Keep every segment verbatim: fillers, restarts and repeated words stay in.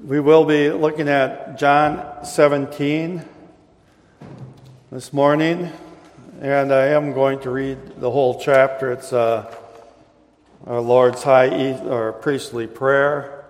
We will be looking at John seventeen this morning, and I am going to read the whole chapter. It's uh, our Lord's high e- or priestly prayer.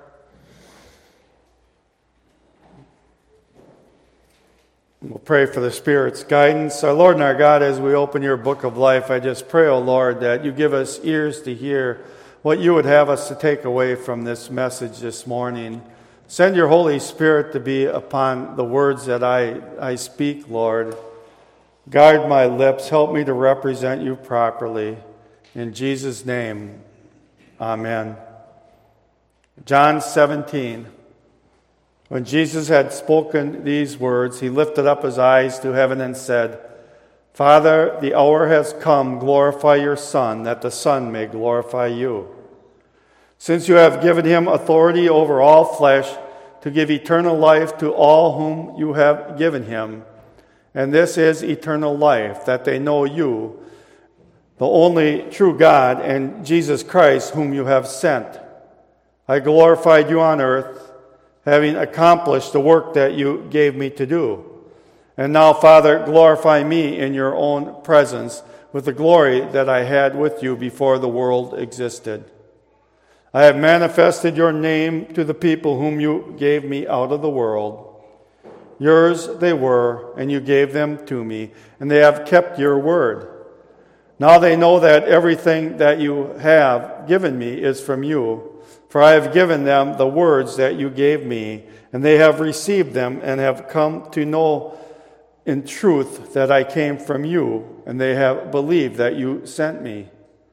We'll pray for the Spirit's guidance. Our Lord and our God, as we open your book of life, I just pray, O Lord, that you give us ears to hear what you would have us to take away from this message this morning. Send your Holy Spirit to be upon the words that I, I speak, Lord. Guard my lips. Help me to represent you properly. In Jesus' name, amen. John seventeen. When Jesus had spoken these words, he lifted up his eyes to heaven and said, Father, the hour has come. Glorify your Son, that the Son may glorify you. Since you have given him authority over all flesh to give eternal life to all whom you have given him. And this is eternal life, that they know you, the only true God, and Jesus Christ, whom you have sent. I glorified you on earth, having accomplished the work that you gave me to do. And now, Father, glorify me in your own presence with the glory that I had with you before the world existed. I have manifested your name to the people whom you gave me out of the world. Yours they were, and you gave them to me, and they have kept your word. Now they know that everything that you have given me is from you, for I have given them the words that you gave me, and they have received them and have come to know in truth that I came from you, and they have believed that you sent me.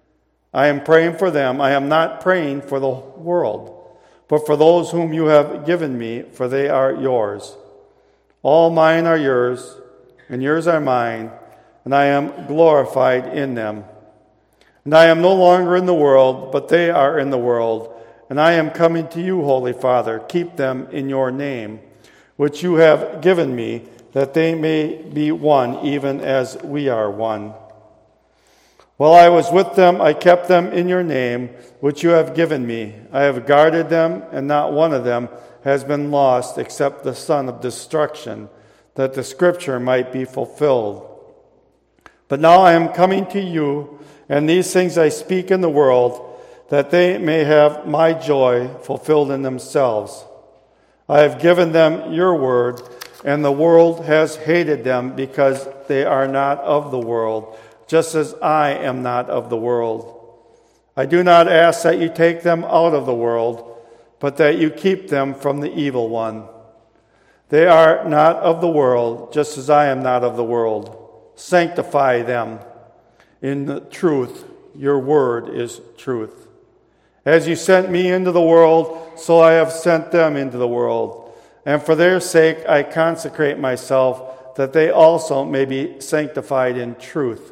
I am praying for them. I am not praying for the world, but for those whom you have given me, for they are yours. All mine are yours, and yours are mine, and I am glorified in them. And I am no longer in the world, but they are in the world, and I am coming to you, Holy Father. Keep them in your name, which you have given me, that they may be one, even as we are one. While I was with them, I kept them in your name, which you have given me. I have guarded them, and not one of them has been lost except the son of destruction, that the scripture might be fulfilled. But now I am coming to you, and these things I speak in the world, that they may have my joy fulfilled in themselves. I have given them your word, and the world has hated them because they are not of the world, just as I am not of the world. I do not ask that you take them out of the world, but that you keep them from the evil one. They are not of the world, just as I am not of the world. Sanctify them in the truth. Your word is truth. As you sent me into the world, so I have sent them into the world. And for their sake I consecrate myself, that they also may be sanctified in truth.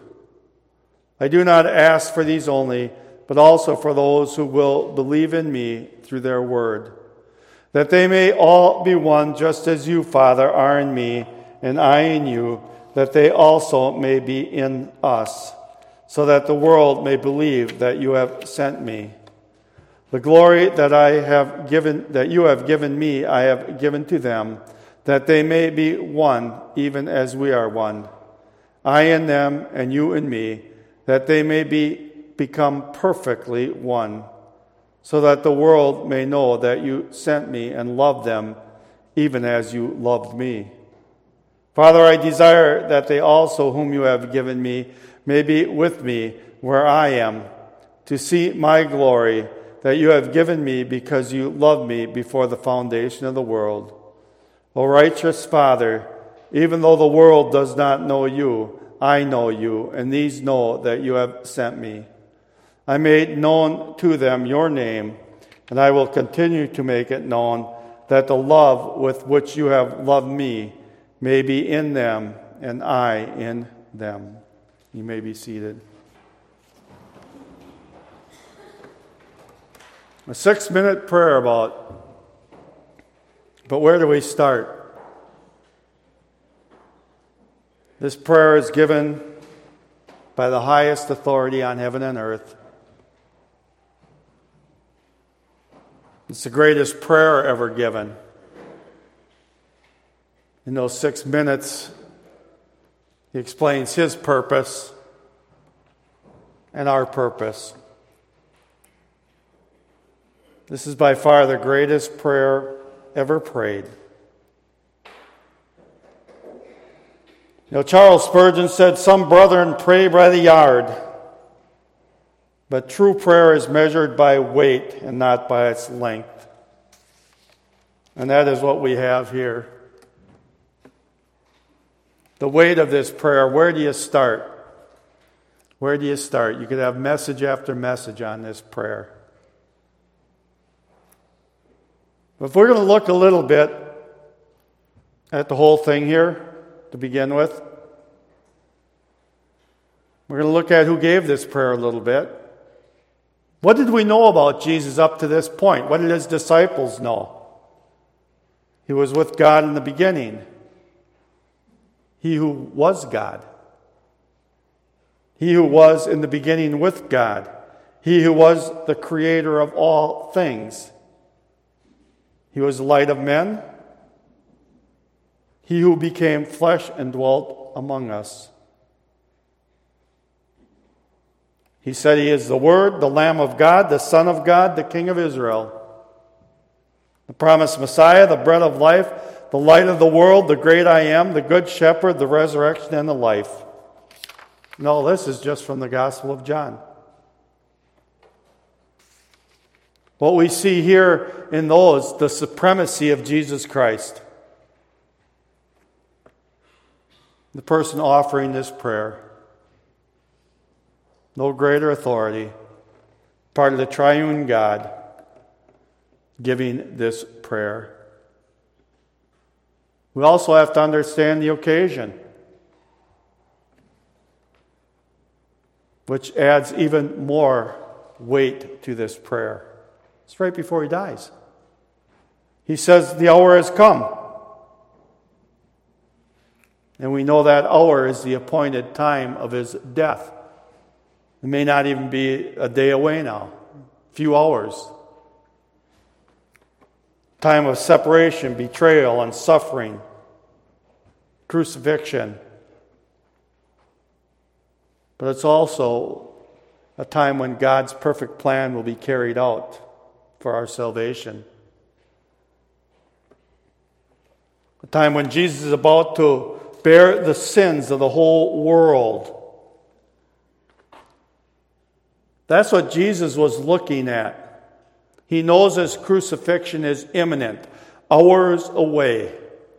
I do not ask for these only, but also for those who will believe in me through their word, that they may all be one, just as you, Father, are in me, and I in you, that they also may be in us, so that the world may believe that you have sent me. The glory that I have given, that you have given me, I have given to them, that they may be one, even as we are one. I in them, and you in me, that they may be become perfectly one, so that the world may know that you sent me and loved them, even as you loved me. Father, I desire that they also, whom you have given me, may be with me where I am, to see my glory that you have given me because you loved me before the foundation of the world. O righteous Father, even though the world does not know you, I know you, and these know that you have sent me. I made known to them your name, and I will continue to make it known, that the love with which you have loved me may be in them, and I in them. You may be seated. A six-minute prayer about, but where do we start? This prayer is given by the highest authority on heaven and earth. It's the greatest prayer ever given. In those six minutes, he explains his purpose and our purpose. This is by far the greatest prayer ever prayed. You know, Charles Spurgeon said, "Some brethren pray by the yard, but true prayer is measured by weight and not by its length." And that is what we have here. The weight of this prayer, where do you start? Where do you start? You could have message after message on this prayer. But if we're going to look a little bit at the whole thing here to begin with, we're going to look at who gave this prayer a little bit. What did we know about Jesus up to this point? What did his disciples know? He was with God in the beginning. He who was God. He who was in the beginning with God. He who was the creator of all things. He was the light of men. He who became flesh and dwelt among us. He said he is the Word, the Lamb of God, the Son of God, the King of Israel. The promised Messiah, the bread of life, the light of the world, the great I am, the good shepherd, the resurrection and the life. And all this is just from the Gospel of John. What we see here in those, the supremacy of Jesus Christ. The person offering this prayer. No greater authority. Part of the triune God giving this prayer. We also have to understand the occasion, which adds even more weight to this prayer. It's right before he dies. He says, the hour has come. And we know that hour is the appointed time of his death. It may not even be a day away now. A few hours. Time of separation, betrayal, and suffering. Crucifixion. But it's also a time when God's perfect plan will be carried out for our salvation. A time when Jesus is about to bear the sins of the whole world. That's what Jesus was looking at. He knows his crucifixion is imminent, hours away.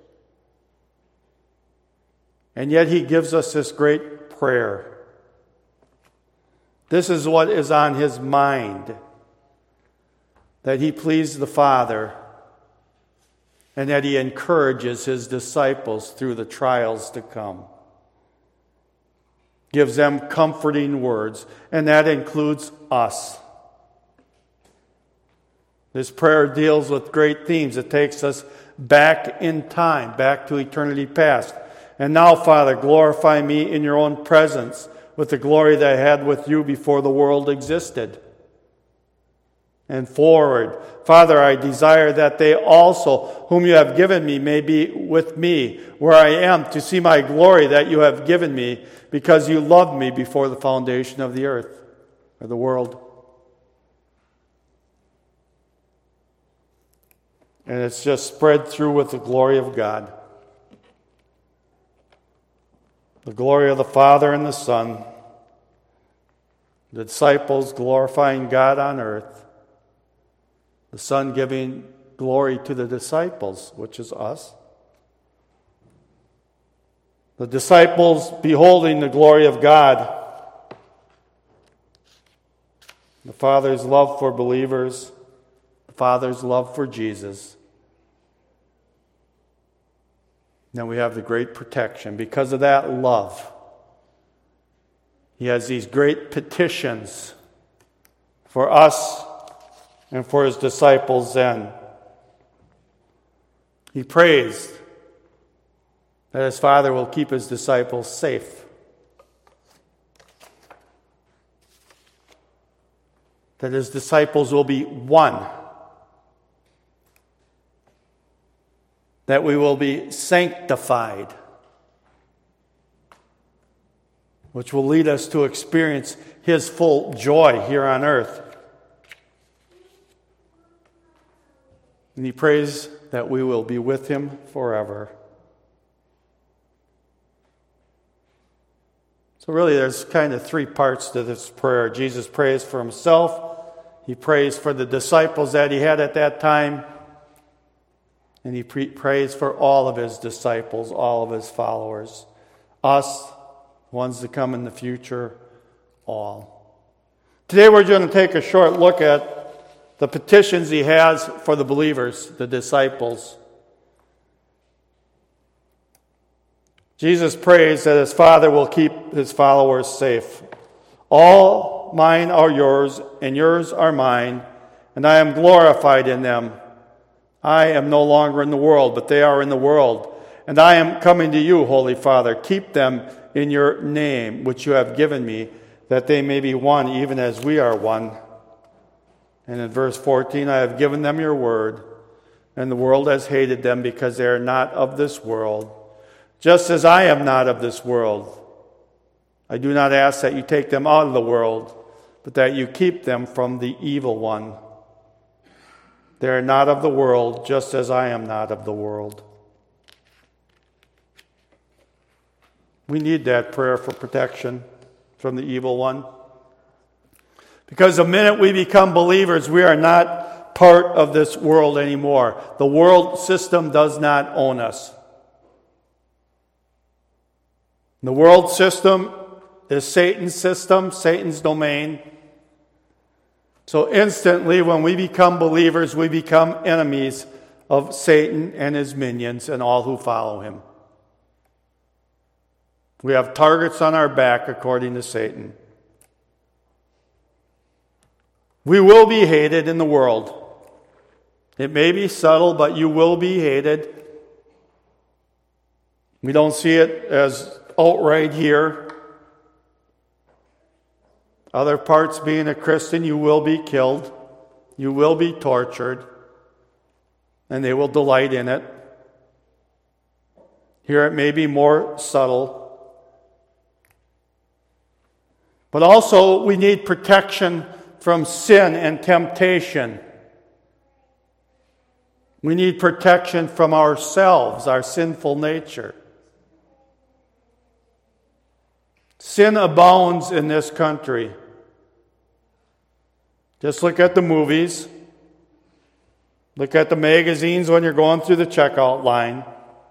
And yet he gives us this great prayer. This is what is on his mind. That he pleased the Father and that he encourages his disciples through the trials to come. Gives them comforting words, and that includes us. This prayer deals with great themes. It takes us back in time, back to eternity past. And now, Father, glorify me in your own presence with the glory that I had with you before the world existed. And forward, Father, I desire that they also, whom you have given me, may be with me where I am, to see my glory that you have given me, because you loved me before the foundation of the earth, or the world. And it's just spread through with the glory of God. The glory of the Father and the Son. The disciples glorifying God on earth. The Son giving glory to the disciples, which is us. The disciples beholding the glory of God. The Father's love for believers. The Father's love for Jesus. Then we have the great protection. Because of that love, he has these great petitions for us and for his disciples then. He prays that his Father will keep his disciples safe. That his disciples will be one. that we will be sanctified, which will lead us to experience His full joy here on earth. And He prays that we will be with Him forever. So really there's kind of three parts to this prayer. Jesus prays for Himself. He prays for the disciples that He had at that time. And He pre- prays for all of His disciples, all of His followers. Us, ones to come in the future, all. Today we're going to take a short look at the petitions He has for the believers, the disciples. Jesus prays that His Father will keep His followers safe. All mine are yours, and yours are mine, and I am glorified in them. I am no longer in the world, but they are in the world. And I am coming to you, Holy Father. Keep them in your name, which you have given me, that they may be one, even as we are one. And in verse fourteen, I have given them your word, and the world has hated them because they are not of this world, just as I am not of this world. I do not ask that you take them out of the world, but that you keep them from the evil one. They are not of the world, just as I am not of the world. We need that prayer for protection from the evil one. Because the minute we become believers, we are not part of this world anymore. The world system does not own us. The world system is Satan's system, Satan's domain. So instantly, when we become believers, we become enemies of Satan and his minions and all who follow him. We have targets on our back, according to Satan. We will be hated in the world. It may be subtle, but you will be hated. We don't see it as outright here. Other parts, being a Christian, you will be killed. You will be tortured. And they will delight in it. Here it may be more subtle. But also, we need protection from sin and temptation. We need protection from ourselves, our sinful nature. Sin abounds in this country. Just look at the movies. Look at the magazines when you're going through the checkout line.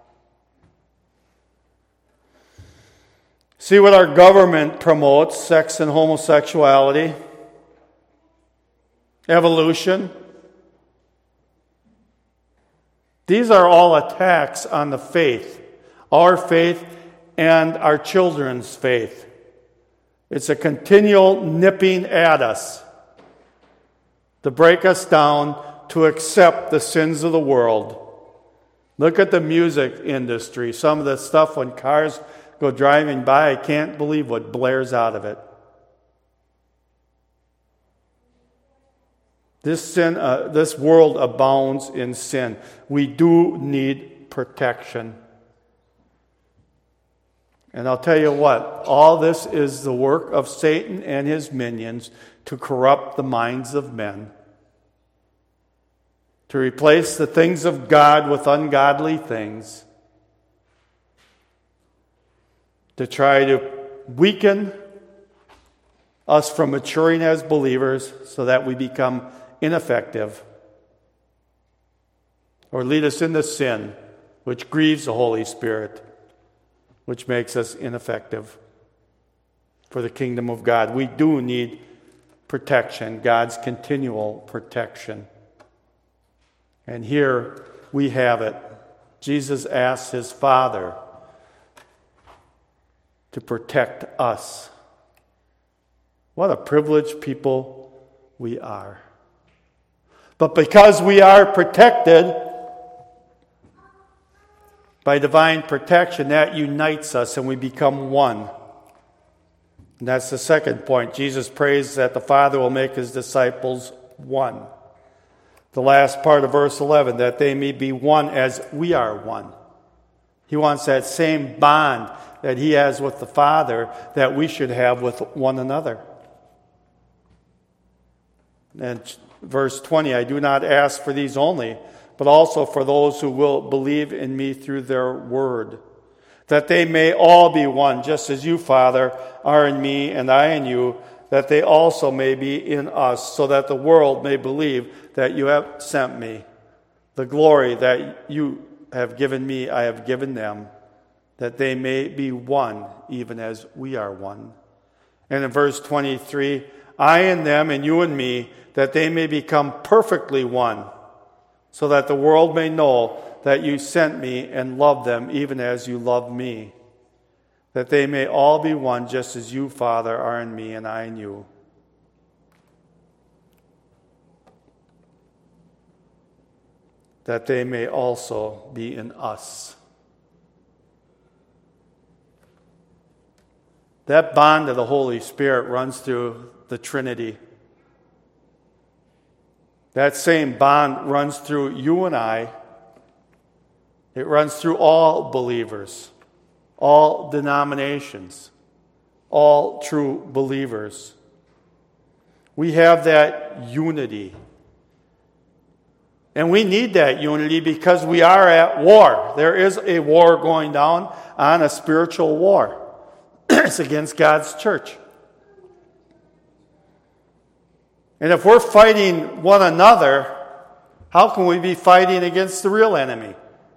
See what our government promotes: sex and homosexuality, evolution. These are all attacks on the faith, our faith and our children's faith. It's a continual nipping at us to break us down to accept the sins of the world. Look at the music industry. Some of the stuff when cars go driving by, I can't believe what blares out of it. This sin, uh, this world abounds in sin. We do need protection. And I'll tell you what, all this is the work of Satan and his minions to corrupt the minds of men, to replace the things of God with ungodly things, to try to weaken us from maturing as believers so that we become ineffective, or lead us into sin, which grieves the Holy Spirit, which makes us ineffective for the kingdom of God. We do need protection, God's continual protection. And here we have it. Jesus asks his Father to protect us. What a privileged people we are. But because we are protected by divine protection, that unites us and we become one. And that's the second point. Jesus prays that the Father will make his disciples one. The last part of verse eleven, that they may be one as we are one. He wants that same bond that he has with the Father that we should have with one another. And verse twenty, I do not ask for these only, but also for those who will believe in me through their word, that they may all be one, just as you, Father, are in me and I in you, that they also may be in us, so that the world may believe that you have sent me. The glory that you have given me, I have given them, that they may be one, even as we are one. And in verse twenty-three, I and them and you and me, that they may become perfectly one, so that the world may know that you sent me and loved them even as you loved me, that they may all be one, just as you, Father, are in me and I in you. That they may also be in us. That bond of the Holy Spirit runs through the Trinity. That same bond runs through you and I. It runs through all believers, all denominations, all true believers. We have that unity. And we need that unity because we are at war. There is a war going down on, a spiritual war. It's against God's church. And if we're fighting one another, how can we be fighting against the real enemy?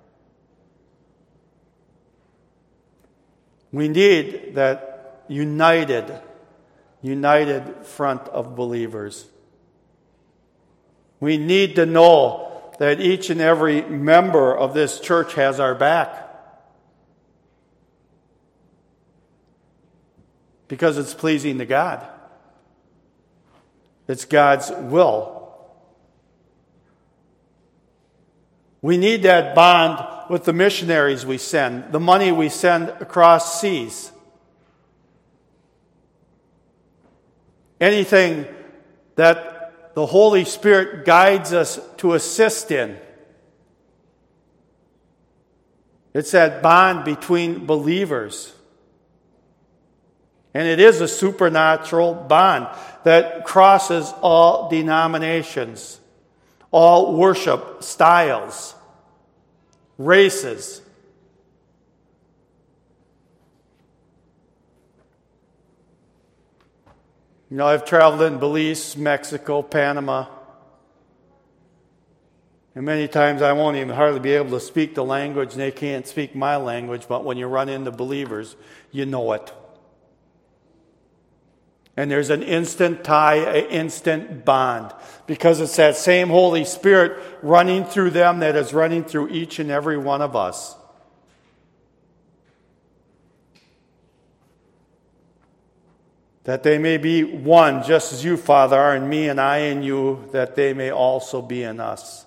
We need that united, united front of believers. We need to know that each and every member of this church has our back. Because it's pleasing to God. It's God's will. We need that bond with the missionaries we send, the money we send across seas. Anything that the Holy Spirit guides us to assist in. It's that bond between believers. And it is a supernatural bond that crosses all denominations, all worship styles, races. You know, I've traveled in Belize, Mexico, Panama. And many times I won't even hardly be able to speak the language, and they can't speak my language, but when you run into believers, you know it. And there's an instant tie, an instant bond, because it's that same Holy Spirit running through them that is running through each and every one of us. That they may be one, just as you, Father, are in me and I in you, that they may also be in us.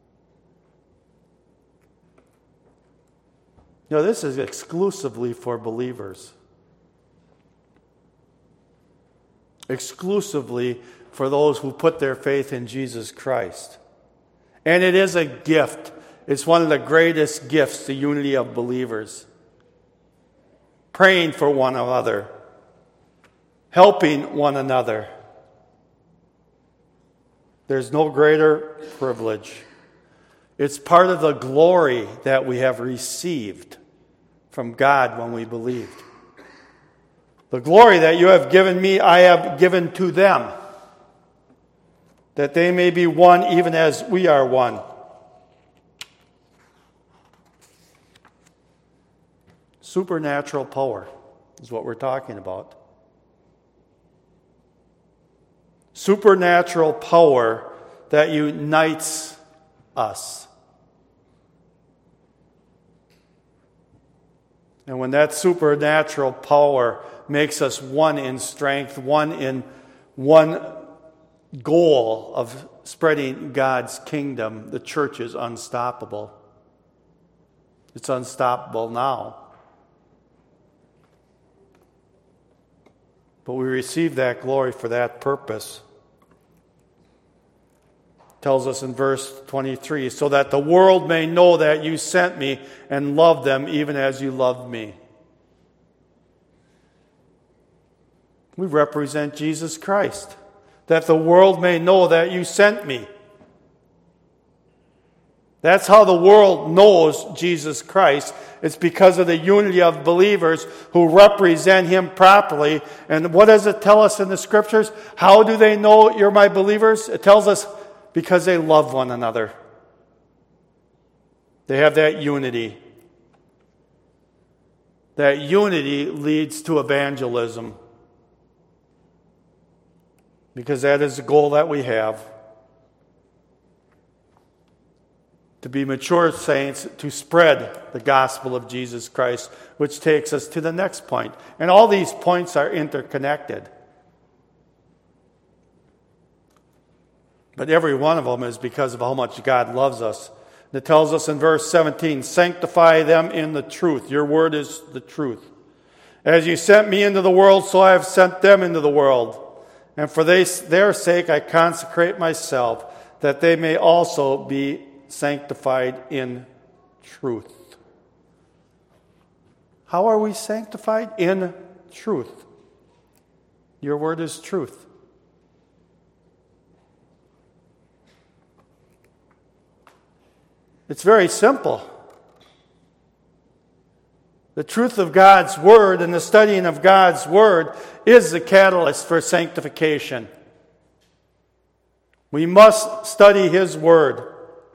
You know, this is exclusively for believers. Exclusively for those who put their faith in Jesus Christ. And it is a gift. It's one of the greatest gifts, the unity of believers. Praying for one another. Helping one another. There's no greater privilege. It's part of the glory that we have received from God when we believed. The glory that you have given me, I have given to them, that they may be one even as we are one. Supernatural power is what we're talking about. Supernatural power that unites us. And when that supernatural power makes us one in strength, one in one goal of spreading God's kingdom, the church is unstoppable. It's unstoppable now. But we receive that glory for that purpose. tells us in verse twenty-three, so that the world may know that you sent me and loved them even as you loved me. We represent Jesus Christ, that the world may know that you sent me. That's how the world knows Jesus Christ. It's because of the unity of believers who represent him properly. And what does it tell us in the scriptures? How do they know you're my believers? It tells us because they love one another. They have that unity. That unity leads to evangelism. Because that is the goal that we have. To be mature saints, to spread the gospel of Jesus Christ, which takes us to the next point. And all these points are interconnected. But every one of them is because of how much God loves us. It tells us in verse seventeen, sanctify them in the truth. Your word is the truth. As you sent me into the world, so I have sent them into the world. And for they, their sake I consecrate myself, that they may also be sanctified in truth. How are we sanctified? In truth. Your word is truth. It's very simple. The truth of God's word and the studying of God's word is the catalyst for sanctification. We must study his word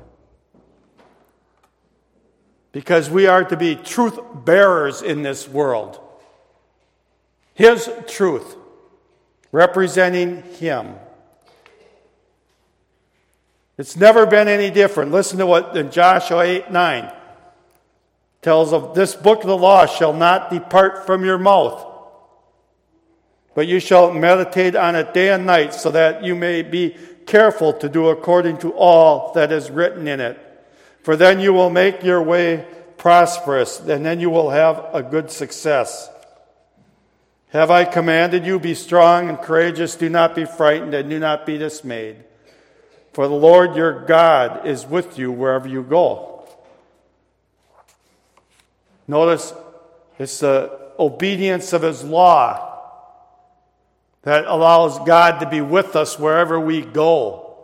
because we are to be truth bearers in this world. His truth, representing him. It's never been any different. Listen to what in Joshua eight nine tells of, this book of the law shall not depart from your mouth, but you shall meditate on it day and night, so that you may be careful to do according to all that is written in it. For then you will make your way prosperous, and then you will have a good success. Have I commanded you, be strong and courageous, do not be frightened, and do not be dismayed. For the Lord your God is with you wherever you go. Notice it's the obedience of his law that allows God to be with us wherever we go.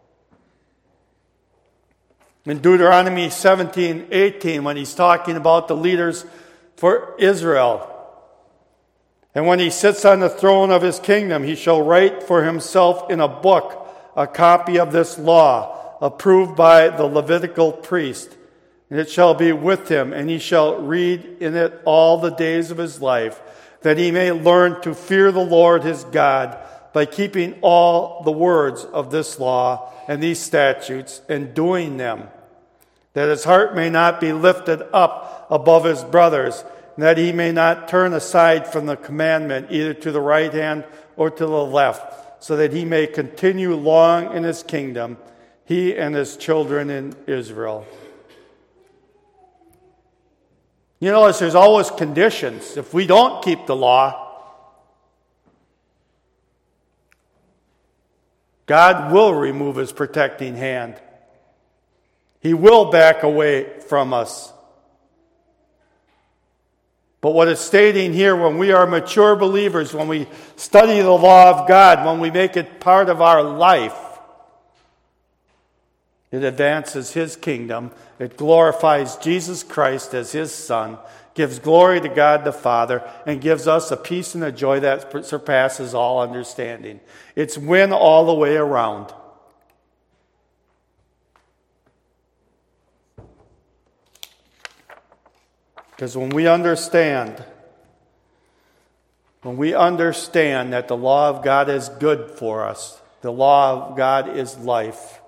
In Deuteronomy seventeen eighteen, when he's talking about the leaders for Israel, and when he sits on the throne of his kingdom, he shall write for himself in a book a copy of this law, approved by the Levitical priest. And it shall be with him, and he shall read in it all the days of his life, that he may learn to fear the Lord his God by keeping all the words of this law and these statutes and doing them, that his heart may not be lifted up above his brothers, and that he may not turn aside from the commandment either to the right hand or to the left, so that he may continue long in his kingdom, he and his children in Israel. You know, there's always conditions. If we don't keep the law, God will remove his protecting hand. He will back away from us. But what it's stating here, when we are mature believers, when we study the law of God, when we make it part of our life, it advances his kingdom. It glorifies Jesus Christ as his Son, gives glory to God the Father, and gives us a peace and a joy that surpasses all understanding. It's win all the way around. Because when we understand, when we understand that the law of God is good for us, the law of God is life,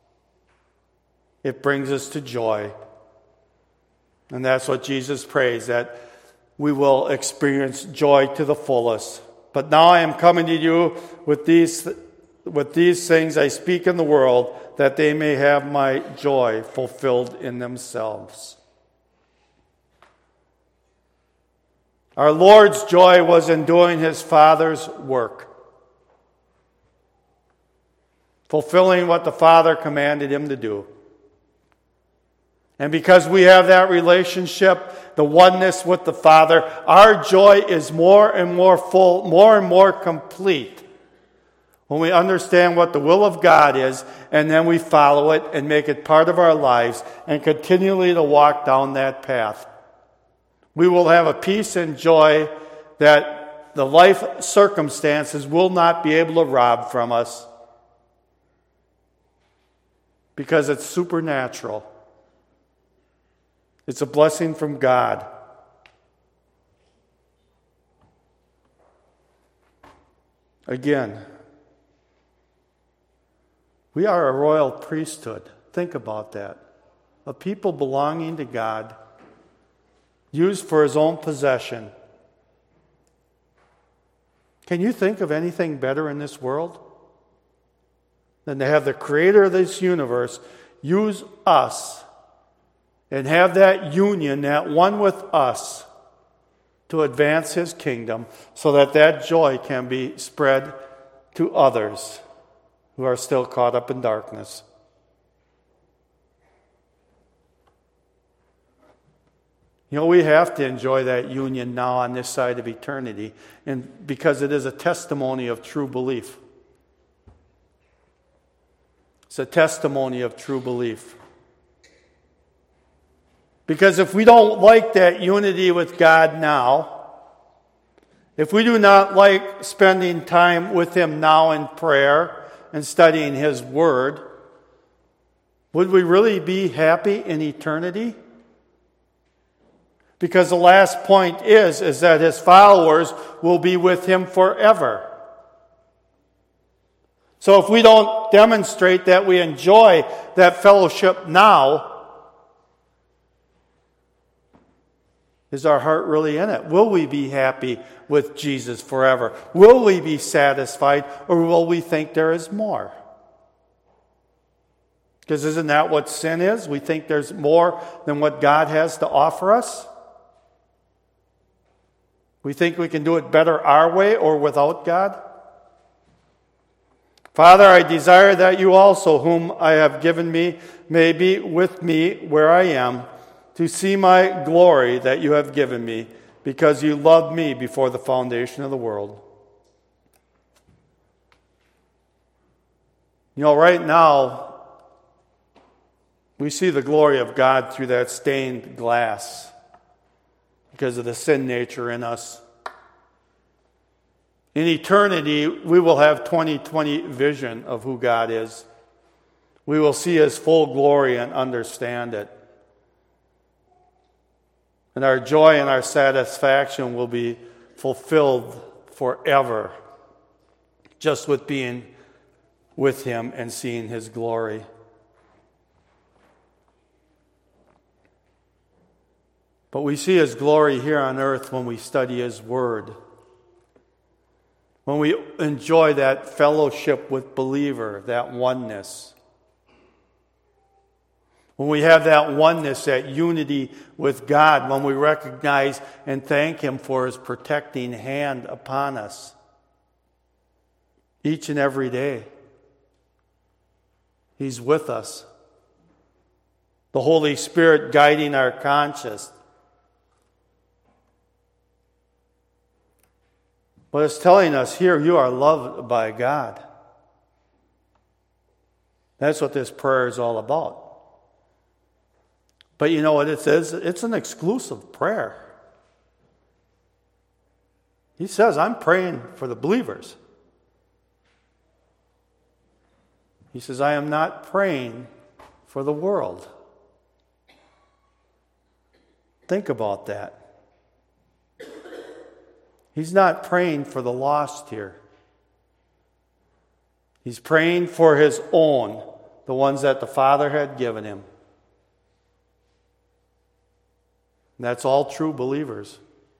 it brings us to joy. And that's what Jesus prays, that we will experience joy to the fullest. But now I am coming to you with these, with these things I speak in the world, that they may have my joy fulfilled in themselves. Our Lord's joy was in doing his Father's work. fulfilling what the Father commanded him to do. And because we have that relationship, the oneness with the Father, our joy is more and more full, more and more complete when we understand what the will of God is, and then we follow it and make it part of our lives and continually to walk down that path. We will have a peace and joy that the life circumstances will not be able to rob from us, because it's supernatural. It's a blessing from God. Again, we are a royal priesthood. Think about that. A people belonging to God, used for his own possession. Can you think of anything better in this world than to have the creator of this universe use us and have that union, that one with us, to advance his kingdom so that that joy can be spread to others who are still caught up in darkness? You know, we have to enjoy that union now on this side of eternity, and because it is a testimony of true belief. It's a testimony of true belief. Because if we don't like that unity with God now, if we do not like spending time with him now in prayer and studying his word, would we really be happy in eternity? Because the last point is, is that his followers will be with him forever. So if we don't demonstrate that we enjoy that fellowship now, is our heart really in it? Will we be happy with Jesus forever? Will we be satisfied, or will we think there is more? Because isn't that what sin is? We think there's more than what God has to offer us. We think we can do it better our way or without God. Father, I desire that you also, whom I have given me, may be with me where I am, to see my glory that you have given me, because you loved me before the foundation of the world. You know, right now, we see the glory of God through that stained glass because of the sin nature in us. In eternity, we will have twenty twenty vision of who God is. We will see his full glory and understand it. And our joy and our satisfaction will be fulfilled forever, just with being with him and seeing his glory. But we see his glory here on earth when we study his word, when we enjoy that fellowship with believer, that oneness. When we have that oneness, that unity with God, when we recognize and thank him for his protecting hand upon us each and every day. He's with us. The Holy Spirit guiding our conscience. But it's telling us here, you are loved by God. That's what this prayer is all about. But you know what it says? It's an exclusive prayer. He says, I'm praying for the believers. He says, I am not praying for the world. Think about that. He's not praying for the lost here. He's praying for his own, the ones that the Father had given him. And that's all true believers.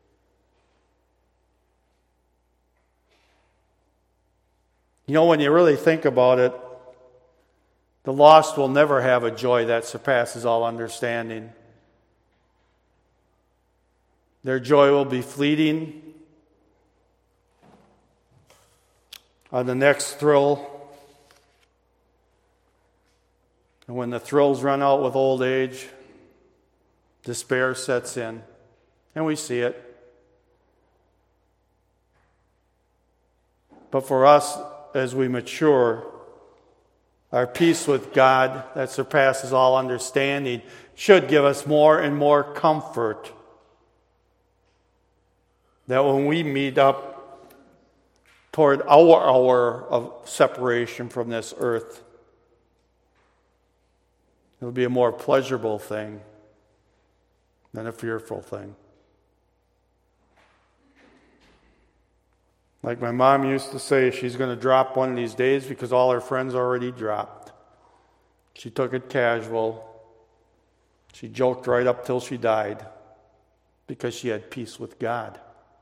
You know, when you really think about it, the lost will never have a joy that surpasses all understanding. Their joy will be fleeting. On the next thrill, And when the thrills run out with old age, despair sets in, and we see it. But for us, as we mature, our peace with God that surpasses all understanding should give us more and more comfort that when we meet up toward our hour of separation from this earth, it'll be a more pleasurable thing than a fearful thing. Like my mom used to say, she's going to drop one of these days because all her friends already dropped. She took it casual. She joked right up till she died because she had peace with God.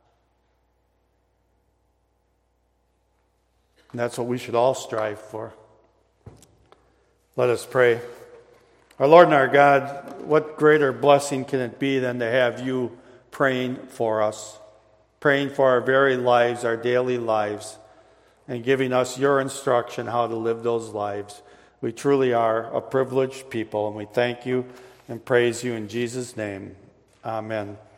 And that's what we should all strive for. Let us pray. Our Lord and our God, what greater blessing can it be than to have you praying for us, praying for our very lives, our daily lives, and giving us your instruction how to live those lives. We truly are a privileged people, and we thank you and praise you in Jesus' name. Amen.